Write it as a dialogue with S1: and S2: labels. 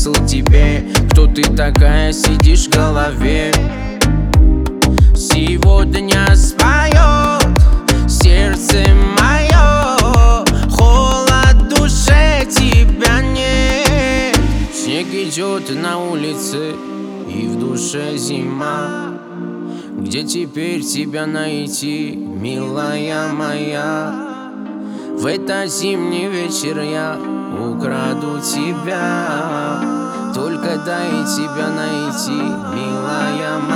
S1: смысл тебе? Кто ты такая, сидишь в голове? Сегодня споет сердце мое, холод в душе, тебя нет. Снег идет на улице, и в душе зима. Где теперь тебя найти, милая моя? В этот зимний вечер я украду тебя. Только дай тебя найти, милая моя.